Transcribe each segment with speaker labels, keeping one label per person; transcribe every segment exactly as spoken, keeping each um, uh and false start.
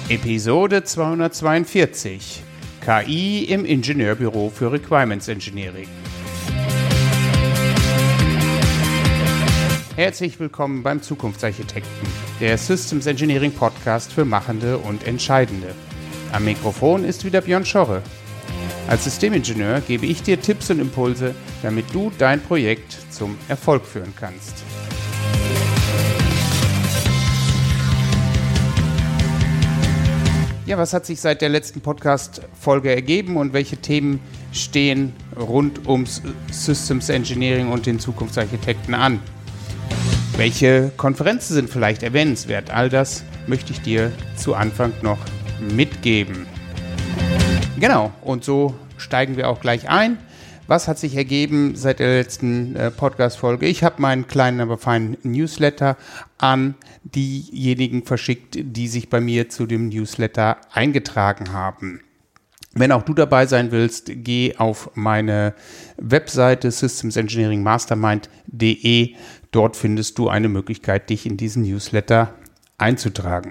Speaker 1: Episode zweihundertzweiundvierzig. K I im Ingenieurbüro für Requirements Engineering. Herzlich willkommen beim Zukunftsarchitekten, der Systems Engineering Podcast für Machende und Entscheidende. Am Mikrofon ist wieder Björn Schorre. Als Systemingenieur gebe ich dir Tipps und Impulse, damit du dein Projekt zum Erfolg führen kannst. Ja, was hat sich seit der letzten Podcast-Folge ergeben und welche Themen stehen rund ums Systems Engineering und den Zukunftsarchitekten an? Welche Konferenzen sind vielleicht erwähnenswert? All das möchte ich dir zu Anfang noch mitgeben. Genau, und so steigen wir auch gleich ein. Was hat sich ergeben seit der letzten äh, Podcast-Folge? Ich habe meinen kleinen, aber feinen Newsletter an diejenigen verschickt, die sich bei mir zu dem Newsletter eingetragen haben. Wenn auch du dabei sein willst, geh auf meine Webseite systems engineering mastermind punkt de. Dort findest du eine Möglichkeit, dich in diesen Newsletter einzutragen.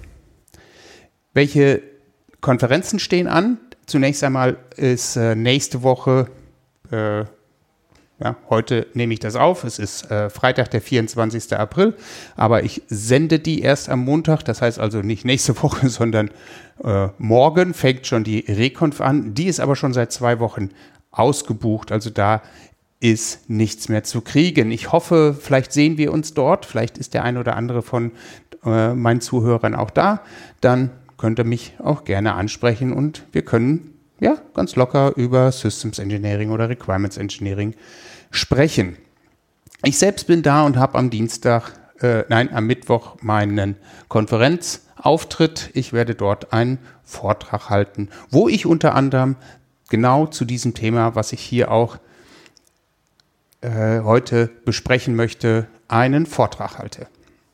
Speaker 1: Welche Konferenzen stehen an? Zunächst einmal ist äh, nächste Woche, äh, ja, heute nehme ich das auf, es ist äh, Freitag, der vierundzwanzigster April, aber ich sende die erst am Montag, das heißt also nicht nächste Woche, sondern äh, morgen fängt schon die Reconf an. Die ist aber schon seit zwei Wochen ausgebucht, also da ist nichts mehr zu kriegen. Ich hoffe, vielleicht sehen wir uns dort, vielleicht ist der ein oder andere von äh, meinen Zuhörern auch da, dann könnt ihr mich auch gerne ansprechen und wir können ja ganz locker über Systems Engineering oder Requirements Engineering sprechen. Ich selbst bin da und habe am Dienstag, äh, nein, am Mittwoch meinen Konferenzauftritt. Ich werde dort einen Vortrag halten, wo ich unter anderem genau zu diesem Thema, was ich hier auch äh, heute besprechen möchte, einen Vortrag halte.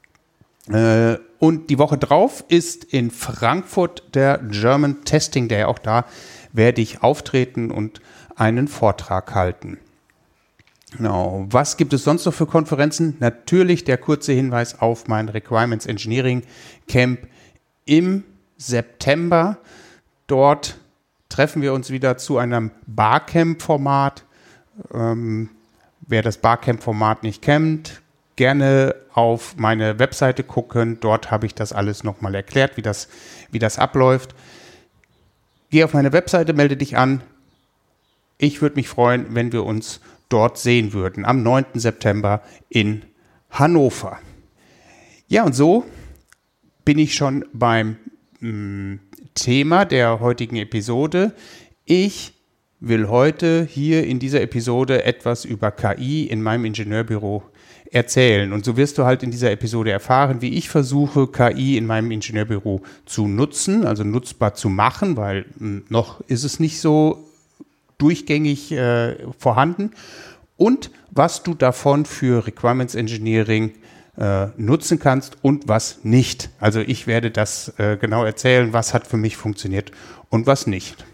Speaker 1: Äh, und die Woche drauf ist in Frankfurt der German Testing Day. Auch da werde ich auftreten und einen Vortrag halten. Genau. Was gibt es sonst noch für Konferenzen? Natürlich der kurze Hinweis auf mein Requirements Engineering Camp im September. Dort treffen wir uns wieder zu einem Barcamp-Format. Ähm, wer das Barcamp-Format nicht kennt, gerne auf meine Webseite gucken. Dort habe ich das alles nochmal erklärt, wie das, wie das abläuft. Geh auf meine Webseite, melde dich an. Ich würde mich freuen, wenn wir uns dort sehen würden, am neunten September in Hannover. Ja, und so bin ich schon beim mh, Thema der heutigen Episode. Ich will heute hier in dieser Episode etwas über K I in meinem Ingenieurbüro erzählen. Und so wirst du halt in dieser Episode erfahren, wie ich versuche, K I in meinem Ingenieurbüro zu nutzen, also nutzbar zu machen, weil mh, noch ist es nicht so durchgängig äh, vorhanden. Und was du davon für Requirements Engineering äh, nutzen kannst und was nicht. Also ich werde das äh, genau erzählen, was hat für mich funktioniert und was nicht.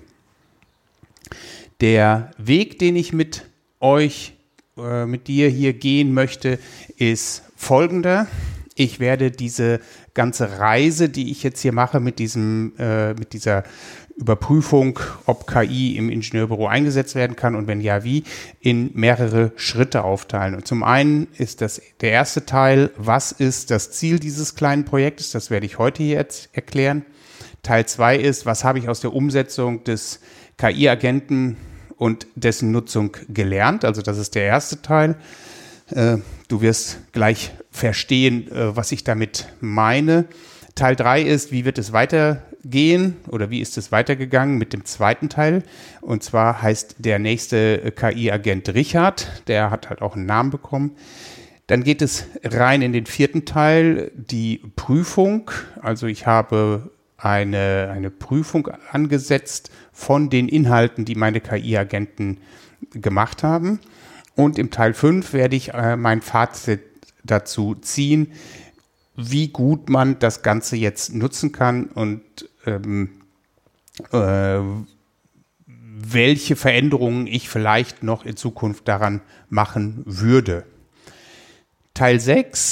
Speaker 1: Der Weg, den ich mit euch mit dir hier gehen möchte, ist folgender. Ich werde diese ganze Reise, die ich jetzt hier mache mit diesem, äh, mit dieser Überprüfung, ob K I im Ingenieurbüro eingesetzt werden kann und wenn ja, wie, in mehrere Schritte aufteilen. Und zum einen ist das der erste Teil, was ist das Ziel dieses kleinen Projektes? Das werde ich heute hier jetzt erklären. Teil zwei ist, was habe ich aus der Umsetzung des K I-Agenten und dessen Nutzung gelernt. Also das ist der erste Teil. Äh, du wirst gleich verstehen, äh, was ich damit meine. Teil drei ist, wie wird es weitergehen oder wie ist es weitergegangen mit dem zweiten Teil? Und zwar heißt der nächste K I-Agent Richard. Der hat halt auch einen Namen bekommen. Dann geht es rein in den vierten Teil, die Prüfung. Also ich habe eine, eine Prüfung angesetzt von den Inhalten, die meine K I-Agenten gemacht haben. Und im Teil fünf werde ich äh, mein Fazit dazu ziehen, wie gut man das Ganze jetzt nutzen kann und ähm, äh, welche Veränderungen ich vielleicht noch in Zukunft daran machen würde. Teil sechs,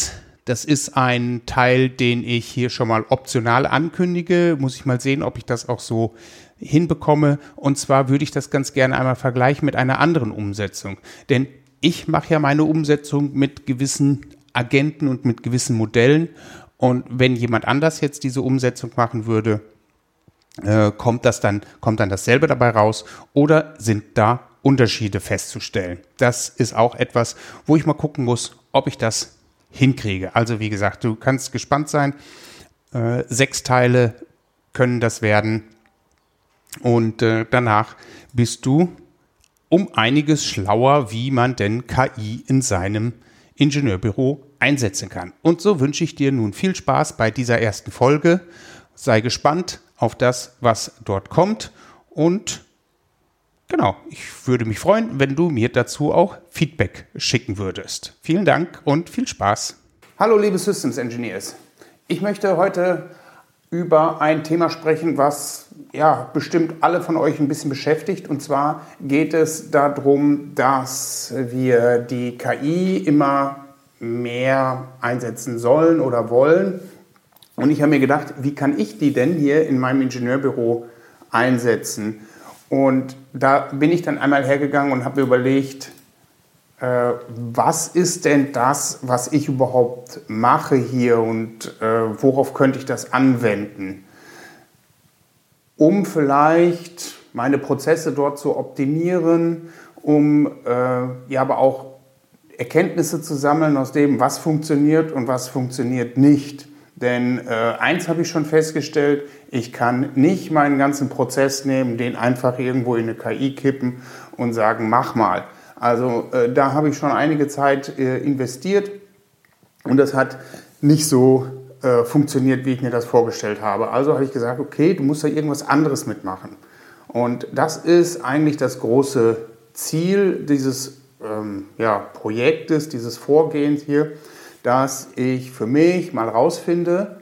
Speaker 1: Das ist ein Teil, den ich hier schon mal optional ankündige. Muss ich mal sehen, ob ich das auch so hinbekomme. Und zwar würde ich das ganz gerne einmal vergleichen mit einer anderen Umsetzung. Denn ich mache ja meine Umsetzung mit gewissen Agenten und mit gewissen Modellen. Und wenn jemand anders jetzt diese Umsetzung machen würde, äh, kommt das dann, kommt dann dasselbe dabei raus oder sind da Unterschiede festzustellen? Das ist auch etwas, wo ich mal gucken muss, ob ich das hinkriege. Also wie gesagt, du kannst gespannt sein. Äh, sechs Teile können das werden. Und äh, danach bist du um einiges schlauer, wie man denn K I in seinem Ingenieurbüro einsetzen kann. Und so wünsche ich dir nun viel Spaß bei dieser ersten Folge. Sei gespannt auf das, was dort kommt. Und genau, ich würde mich freuen, wenn du mir dazu auch Feedback schicken würdest. Vielen Dank und viel Spaß. Hallo liebe Systems Engineers. Ich möchte heute über ein Thema sprechen, was ja bestimmt alle von euch ein bisschen beschäftigt. Und zwar geht es darum, dass wir die K I immer mehr einsetzen sollen oder wollen. Und ich habe mir gedacht, wie kann ich die denn hier in meinem Ingenieurbüro einsetzen? Und da bin ich dann einmal hergegangen und habe mir überlegt, äh, was ist denn das, was ich überhaupt mache hier und äh, worauf könnte ich das anwenden, um vielleicht meine Prozesse dort zu optimieren, um äh, ja aber auch Erkenntnisse zu sammeln aus dem, was funktioniert und was funktioniert nicht. Denn äh, eins habe ich schon festgestellt, ich kann nicht meinen ganzen Prozess nehmen, den einfach irgendwo in eine K I kippen und sagen, mach mal. Also äh, da habe ich schon einige Zeit äh, investiert und das hat nicht so äh, funktioniert, wie ich mir das vorgestellt habe. Also habe ich gesagt, okay, du musst da irgendwas anderes mitmachen. Und das ist eigentlich das große Ziel dieses ähm, ja, Projektes, dieses Vorgehens hier, dass ich für mich mal rausfinde,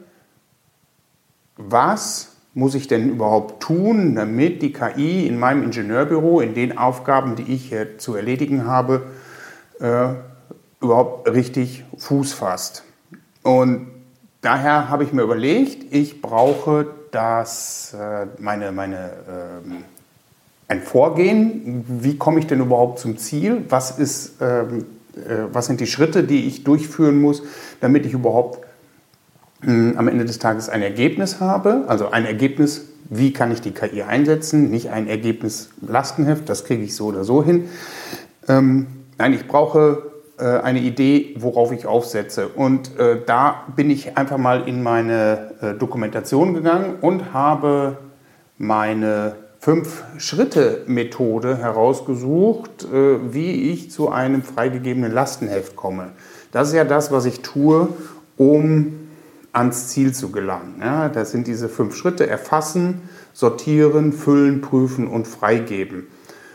Speaker 1: was muss ich denn überhaupt tun, damit die K I in meinem Ingenieurbüro, in den Aufgaben, die ich hier zu erledigen habe, äh, überhaupt richtig Fuß fasst. Und daher habe ich mir überlegt, ich brauche das, äh, meine, meine, äh, ein Vorgehen, wie komme ich denn überhaupt zum Ziel, was ist, äh, äh, was sind die Schritte, die ich durchführen muss, damit ich überhaupt am Ende des Tages ein Ergebnis habe, also ein Ergebnis, wie kann ich die K I einsetzen, nicht ein Ergebnis Lastenheft, das kriege ich so oder so hin. Ähm, nein, ich brauche äh, eine Idee, worauf ich aufsetze. Und äh, da bin ich einfach mal in meine äh, Dokumentation gegangen und habe meine Fünf-Schritte-Methode herausgesucht, äh, wie ich zu einem freigegebenen Lastenheft komme. Das ist ja das, was ich tue, um ans Ziel zu gelangen. Ja, das sind diese fünf Schritte: erfassen, sortieren, füllen, prüfen und freigeben.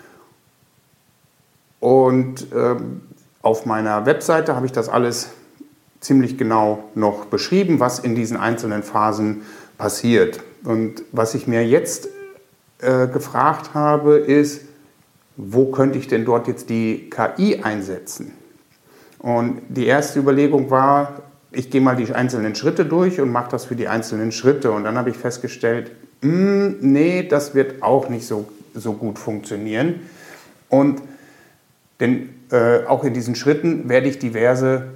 Speaker 1: Und ähm, auf meiner Webseite habe ich das alles ziemlich genau noch beschrieben, was in diesen einzelnen Phasen passiert. Und was ich mir jetzt äh, gefragt habe, ist, wo könnte ich denn dort jetzt die K I einsetzen? Und die erste Überlegung war, ich gehe mal die einzelnen Schritte durch und mache das für die einzelnen Schritte. Und dann habe ich festgestellt, mh, nee, das wird auch nicht so, so gut funktionieren. Und denn äh, auch in diesen Schritten werde ich diverse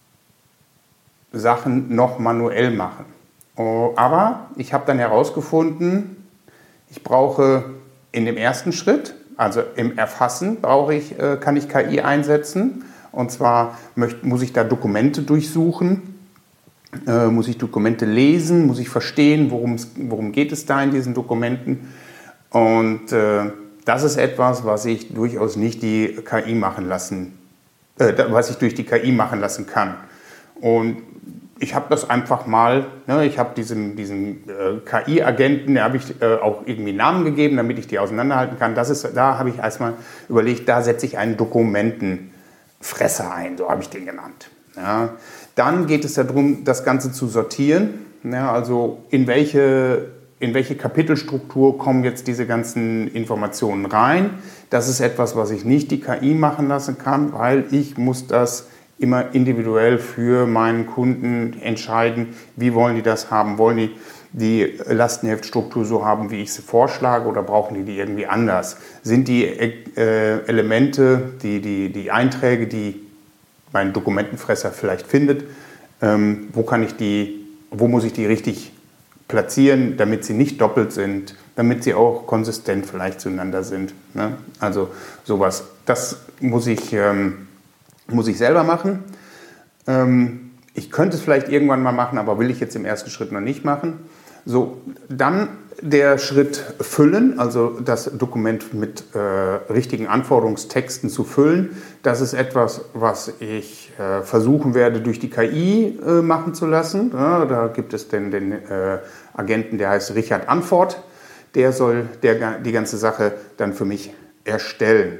Speaker 1: Sachen noch manuell machen. Oh, aber ich habe dann herausgefunden, ich brauche in dem ersten Schritt, also im Erfassen, brauche ich, äh, kann ich K I einsetzen. Und zwar möcht, muss ich da Dokumente durchsuchen, äh, muss ich Dokumente lesen, muss ich verstehen, worum geht es da in diesen Dokumenten. Und äh, das ist etwas, was ich durchaus nicht die K I machen lassen, äh, was ich durch die K I machen lassen kann. Und ich habe das einfach mal, ne, ich habe diesem, diesem äh, K I-Agenten, der habe ich äh, auch irgendwie Namen gegeben, damit ich die auseinanderhalten kann. Das ist, da habe ich erstmal überlegt, da setze ich einen Dokumentenfresser ein, so habe ich den genannt. Ja. Dann geht es darum, das Ganze zu sortieren, ja, also in welche, in welche Kapitelstruktur kommen jetzt diese ganzen Informationen rein. Das ist etwas, was ich nicht die K I machen lassen kann, weil ich muss das immer individuell für meinen Kunden entscheiden, wie wollen die das haben, wollen die die Lastenheftstruktur so haben, wie ich sie vorschlage, oder brauchen die die irgendwie anders? Sind die äh, Elemente, die, die, die Einträge, die mein Dokumentenfresser vielleicht findet, ähm, wo kann ich die, wo muss ich die richtig platzieren, damit sie nicht doppelt sind, damit sie auch konsistent vielleicht zueinander sind, ne? Also sowas. Das muss ich, ähm, muss ich selber machen. Ähm, ich könnte es vielleicht irgendwann mal machen, aber will ich jetzt im ersten Schritt noch nicht machen. So, dann der Schritt Füllen, also das Dokument mit äh, richtigen Anforderungstexten zu füllen. Das ist etwas, was ich äh, versuchen werde, durch die K I äh, machen zu lassen. Ja, da gibt es den, den äh, Agenten, der heißt Richard Antwort. Der soll der, die ganze Sache dann für mich erstellen.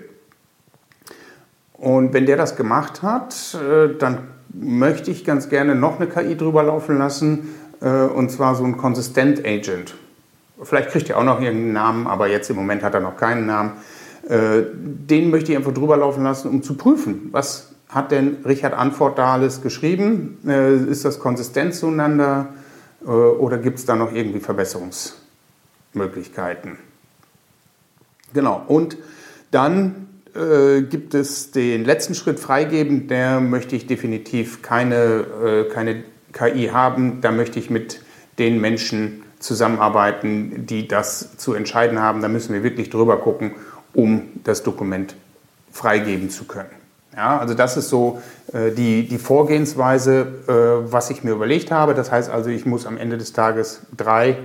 Speaker 1: Und wenn der das gemacht hat, äh, dann möchte ich ganz gerne noch eine K I drüber laufen lassen, äh, und zwar so ein Consistent Agent. Vielleicht kriegt er auch noch irgendeinen Namen, aber jetzt im Moment hat er noch keinen Namen. Äh, den möchte ich einfach drüber laufen lassen, um zu prüfen, was hat denn Richard Antwort da alles geschrieben? Äh, ist das konsistent zueinander äh, oder gibt es da noch irgendwie Verbesserungsmöglichkeiten? Genau, und dann äh, gibt es den letzten Schritt freigeben, der möchte ich definitiv keine, äh, keine K I haben, da möchte ich mit den Menschen zusammenarbeiten, die das zu entscheiden haben. Da müssen wir wirklich drüber gucken, um das Dokument freigeben zu können. Ja, also das ist so äh, die, die Vorgehensweise, äh, was ich mir überlegt habe. Das heißt also, ich muss am Ende des Tages drei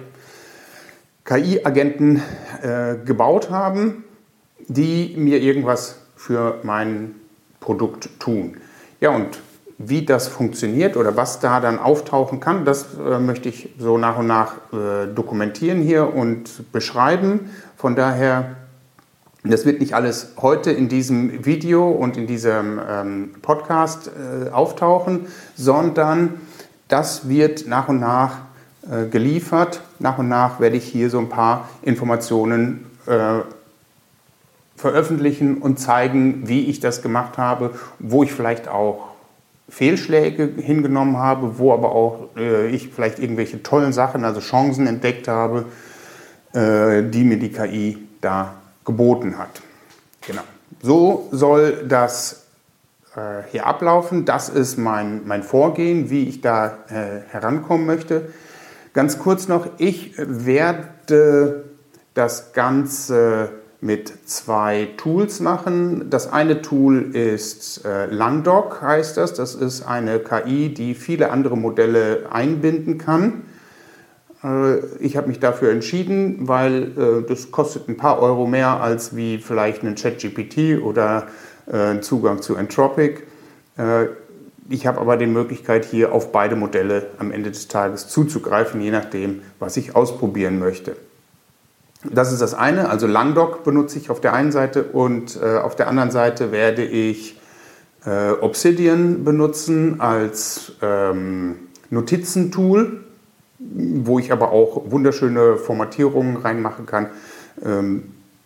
Speaker 1: K I-Agenten äh, gebaut haben, die mir irgendwas für mein Produkt tun. Ja, und wie das funktioniert oder was da dann auftauchen kann, das äh, möchte ich so nach und nach äh, dokumentieren hier und beschreiben. Von daher, das wird nicht alles heute in diesem Video und in diesem ähm, Podcast äh, auftauchen, sondern das wird nach und nach äh, geliefert. Nach und nach werde ich hier so ein paar Informationen äh, veröffentlichen und zeigen, wie ich das gemacht habe, wo ich vielleicht auch Fehlschläge hingenommen habe, wo aber auch äh, ich vielleicht irgendwelche tollen Sachen, also Chancen entdeckt habe, äh, die mir die K I da geboten hat. Genau. So soll das äh, hier ablaufen. Das ist mein, mein Vorgehen, wie ich da äh, herankommen möchte. Ganz kurz noch, ich werde das Ganze mit zwei Tools machen. Das eine Tool ist äh, Langdoc, heißt das. Das ist eine K I, die viele andere Modelle einbinden kann. Äh, ich habe mich dafür entschieden, weil äh, das kostet ein paar Euro mehr als wie vielleicht ein ChatGPT oder äh, ein Zugang zu Anthropic. Äh, ich habe aber die Möglichkeit, hier auf beide Modelle am Ende des Tages zuzugreifen, je nachdem, was ich ausprobieren möchte. Das ist das eine, also Langdoc benutze ich auf der einen Seite und äh, auf der anderen Seite werde ich äh, Obsidian benutzen als ähm, Notizentool, wo ich aber auch wunderschöne Formatierungen reinmachen kann ähm,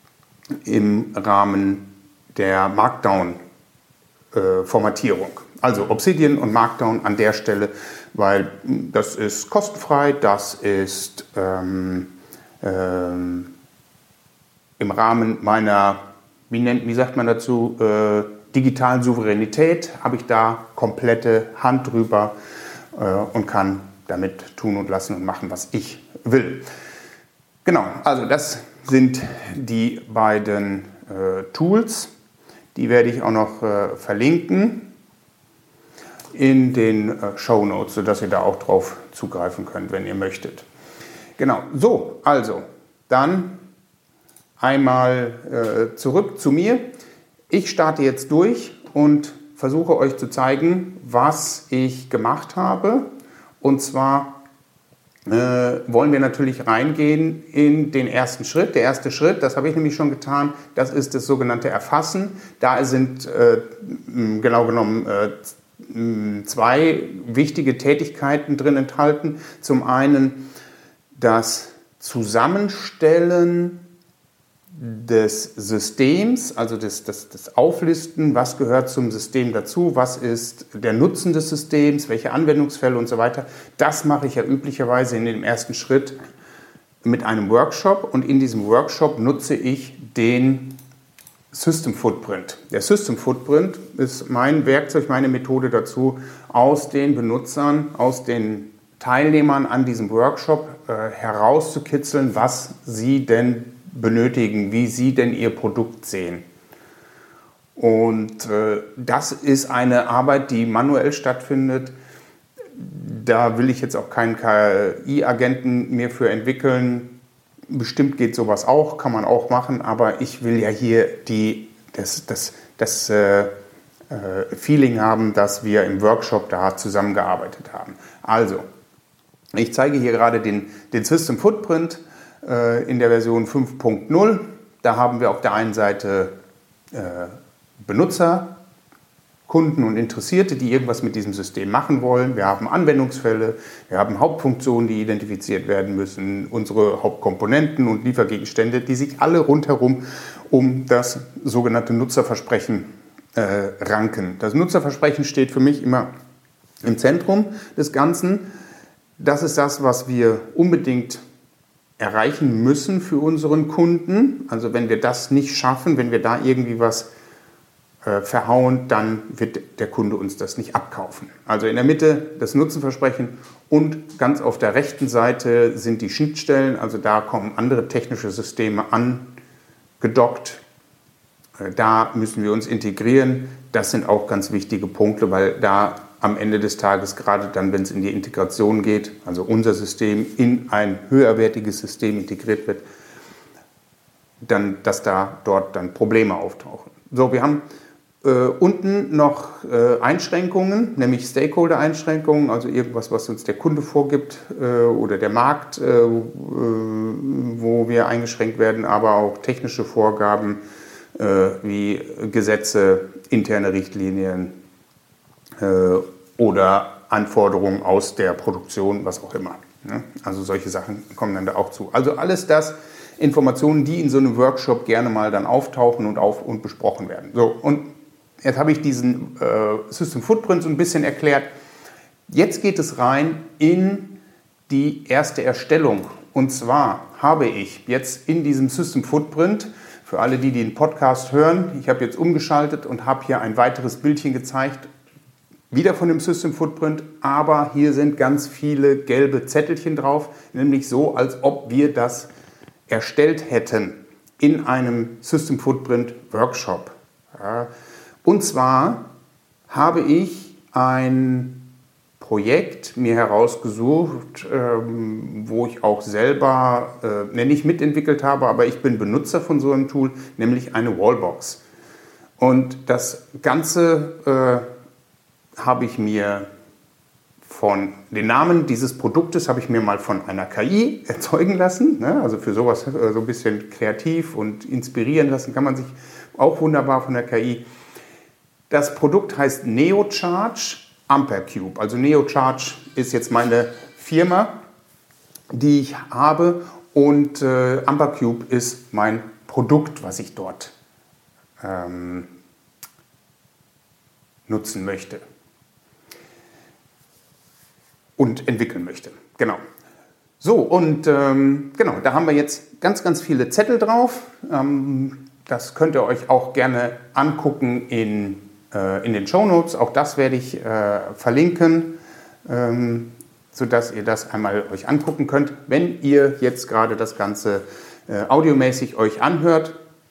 Speaker 1: im Rahmen der Markdown-Formatierung. Äh, also Obsidian und Markdown an der Stelle, weil das ist kostenfrei, das ist ähm, Ähm, im Rahmen meiner, wie, nennt, wie sagt man dazu, äh, digitalen Souveränität, habe ich da komplette Hand drüber äh, und kann damit tun und lassen und machen, was ich will. Genau, also das sind die beiden äh, Tools. Die werde ich auch noch äh, verlinken in den äh, Shownotes, sodass ihr da auch drauf zugreifen könnt, wenn ihr möchtet. Genau, so, also, dann einmal äh, zurück zu mir. Ich starte jetzt durch und versuche euch zu zeigen, was ich gemacht habe. Und zwar äh, wollen wir natürlich reingehen in den ersten Schritt. Der erste Schritt, das habe ich nämlich schon getan, das ist das sogenannte Erfassen. Da sind äh, genau genommen äh, zwei wichtige Tätigkeiten drin enthalten. Zum einen das Zusammenstellen des Systems, also das, das, das Auflisten, was gehört zum System dazu, was ist der Nutzen des Systems, welche Anwendungsfälle und so weiter. Das mache ich ja üblicherweise in dem ersten Schritt mit einem Workshop, und in diesem Workshop nutze ich den System Footprint. Der System Footprint ist mein Werkzeug, meine Methode dazu, aus den Benutzern, aus den Teilnehmern an diesem Workshop äh, herauszukitzeln, was sie denn benötigen, wie sie denn ihr Produkt sehen. Und äh, das ist eine Arbeit, die manuell stattfindet. Da will ich jetzt auch keinen K I-Agenten mehr für entwickeln. Bestimmt geht sowas auch, kann man auch machen, aber ich will ja hier die, das, das, das äh, äh, Feeling haben, dass wir im Workshop da zusammengearbeitet haben. Also, ich zeige hier gerade den, den System Footprint äh, in der Version fünf Punkt null. Da haben wir auf der einen Seite äh, Benutzer, Kunden und Interessierte, die irgendwas mit diesem System machen wollen. Wir haben Anwendungsfälle, wir haben Hauptfunktionen, die identifiziert werden müssen, unsere Hauptkomponenten und Liefergegenstände, die sich alle rundherum um das sogenannte Nutzerversprechen äh, ranken. Das Nutzerversprechen steht für mich immer im Zentrum des Ganzen. Das ist das, was wir unbedingt erreichen müssen für unseren Kunden. Also wenn wir das nicht schaffen, wenn wir da irgendwie was verhauen, dann wird der Kunde uns das nicht abkaufen. Also in der Mitte das Nutzenversprechen und ganz auf der rechten Seite sind die Schnittstellen, also da kommen andere technische Systeme angedockt. Da müssen wir uns integrieren. Das sind auch ganz wichtige Punkte, weil da am Ende des Tages, gerade dann, wenn es in die Integration geht, also unser System in ein höherwertiges System integriert wird, dann, dass da dort dann Probleme auftauchen. So, wir haben Äh, unten noch äh, Einschränkungen, nämlich Stakeholder-Einschränkungen, also irgendwas, was uns der Kunde vorgibt äh, oder der Markt, äh, äh, wo wir eingeschränkt werden, aber auch technische Vorgaben äh, wie Gesetze, interne Richtlinien äh, oder Anforderungen aus der Produktion, was auch immer. Ne? Also solche Sachen kommen dann da auch zu. Also alles das Informationen, die in so einem Workshop gerne mal dann auftauchen und, auf, und besprochen werden. So, und jetzt habe ich diesen äh, System Footprint so ein bisschen erklärt. Jetzt geht es rein in die erste Erstellung. Und zwar habe ich jetzt in diesem System Footprint, für alle, die den Podcast hören, ich habe jetzt umgeschaltet und habe hier ein weiteres Bildchen gezeigt, wieder von dem System Footprint, aber hier sind ganz viele gelbe Zettelchen drauf, nämlich so, als ob wir das erstellt hätten in einem System Footprint Workshop. Ja. Und zwar habe ich ein Projekt mir herausgesucht, ähm, wo ich auch selber, äh, nicht mitentwickelt habe, aber ich bin Benutzer von so einem Tool, nämlich eine Wallbox. Und das Ganze äh, habe ich mir von, den Namen dieses Produktes habe ich mir mal von einer K I erzeugen lassen. Ne? Also für sowas äh, so ein bisschen kreativ und inspirieren lassen kann man sich auch wunderbar von der K I. Das Produkt heißt NeoCharge Ampercube. Also NeoCharge ist jetzt meine Firma, die ich habe, und äh, Ampercube ist mein Produkt, was ich dort ähm, nutzen möchte und entwickeln möchte. Genau. So, und ähm, genau, da haben wir jetzt ganz, ganz viele Zettel drauf. Ähm, das könnt ihr euch auch gerne angucken in in den Shownotes. Auch das werde ich äh, verlinken, ähm, sodass ihr das einmal euch angucken könnt. Wenn ihr jetzt gerade das Ganze äh, audiomäßig euch anhört,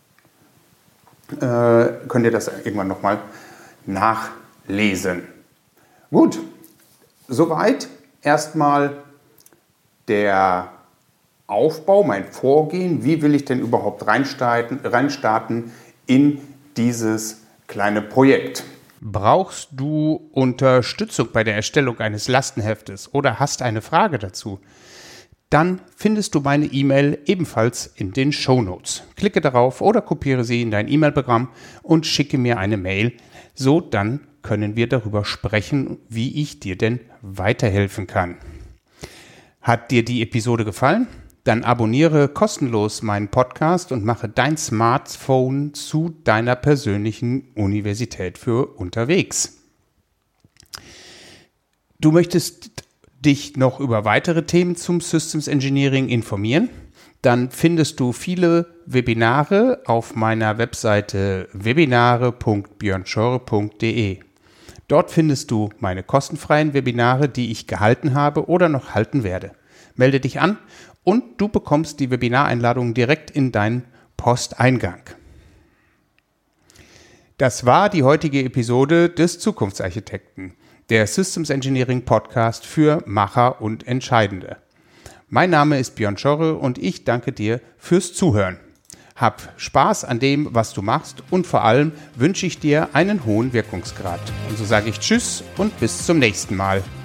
Speaker 1: äh, könnt ihr das irgendwann nochmal nachlesen. Gut, soweit erstmal der Aufbau, mein Vorgehen. Wie will ich denn überhaupt reinstarten, reinstarten in dieses kleine Projekt. Brauchst du Unterstützung bei der Erstellung eines Lastenheftes oder hast eine Frage dazu? Dann findest du meine E-Mail ebenfalls in den Shownotes. Klicke darauf oder kopiere sie in dein E-Mail-Programm und schicke mir eine Mail. So, dann können wir darüber sprechen, wie ich dir denn weiterhelfen kann. Hat dir die Episode gefallen? Dann abonniere kostenlos meinen Podcast und mache dein Smartphone zu deiner persönlichen Universität für unterwegs. Du möchtest dich noch über weitere Themen zum Systems Engineering informieren? Dann findest du viele Webinare auf meiner Webseite webinare punkt björn schorre punkt de. Dort findest du meine kostenfreien Webinare, die ich gehalten habe oder noch halten werde. Melde dich an und du bekommst die Webinareinladung direkt in deinen Posteingang. Das war die heutige Episode des Zukunftsarchitekten, der Systems Engineering Podcast für Macher und Entscheidende. Mein Name ist Björn Schorre und ich danke dir fürs Zuhören. Hab Spaß an dem, was du machst und vor allem wünsche ich dir einen hohen Wirkungsgrad. Und so sage ich Tschüss und bis zum nächsten Mal.